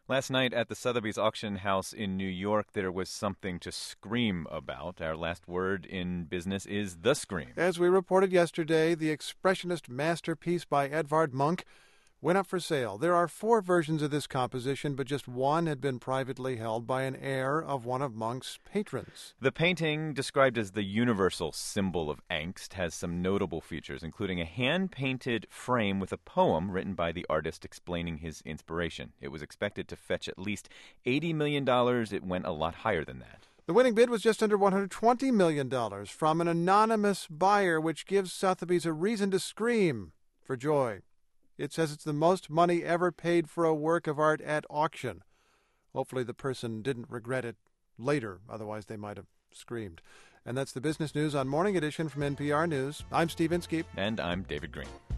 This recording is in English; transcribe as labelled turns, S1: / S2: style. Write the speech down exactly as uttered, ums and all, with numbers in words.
S1: Last night at the Sotheby's auction house in New York, there was something to scream about. Our last word in business is the scream.
S2: As we reported yesterday, the expressionist masterpiece by Edvard Munch went up for sale. There are four versions of this composition, but just one had been privately held by an heir of one of Munch's patrons.
S1: The painting, described as the universal symbol of angst, has some notable features, including a hand-painted frame with a poem written by the artist explaining his inspiration. It was expected to fetch at least eighty million dollars. It went a lot higher than that.
S2: The winning bid was just under one hundred twenty million dollars from an anonymous buyer, which gives Sotheby's a reason to scream for joy. It says it's the most money ever paid for a work of art at auction. Hopefully the person didn't regret it later, otherwise they might have screamed. And that's the business news on Morning Edition from N P R News. I'm Steve Inskeep.
S1: And I'm David Green.